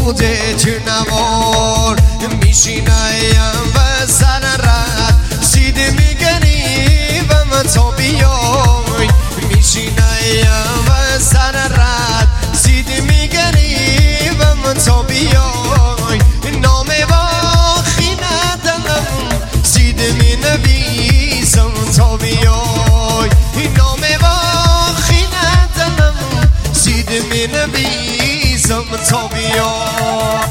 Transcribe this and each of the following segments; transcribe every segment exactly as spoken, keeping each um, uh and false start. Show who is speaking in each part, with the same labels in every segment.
Speaker 1: موج چنوار میشینایم و سر رد سید میگنی و متا بیای میشینایم و سر رد سید میگنی و متا بیای نام باخی ندلم سید می نویسم تا بیای نام باخی ندلم سید می نویسم تا بیای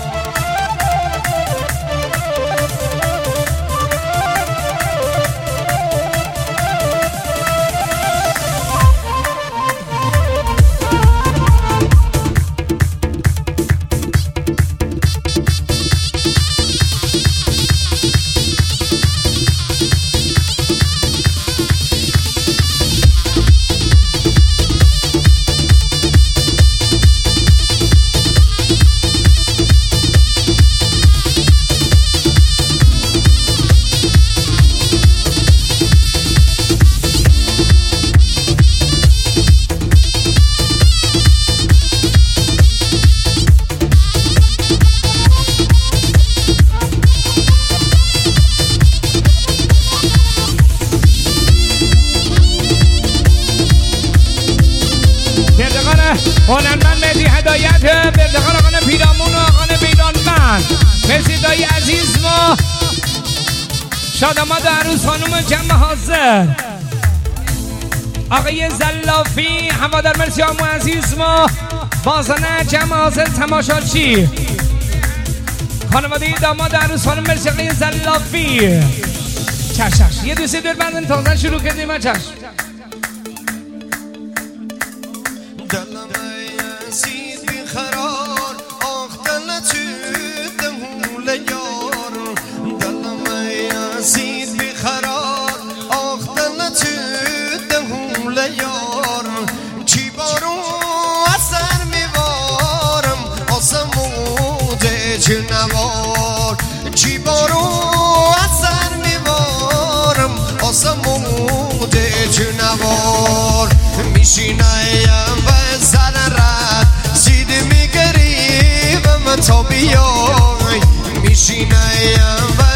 Speaker 2: هنرمند مهدی هدایت بردقان آقان پیرامون و آقان بیرانمند مرسی دایی عزیز ما شاداماد عروس خانوم جمع حاضر آقای زلافی هوادار مرسی آمو عزیز ما بازانه جمع حاضر تماشاچی خانواده داماد عروس خانوم مرسی آقای زلافی چشم یه دوستی دور بندن تازه شروع کردیم ما چشم
Speaker 1: سید بی خرار آخ دل چود مول یار دلم سید بی خرار آخ دل چود مول یار چی بارو اثر میوارم آسمود چنوار چی بارو اثر میوارم آسمود چنوار میشینایم و سر رد سید میگری و من تا بیای میشینایم و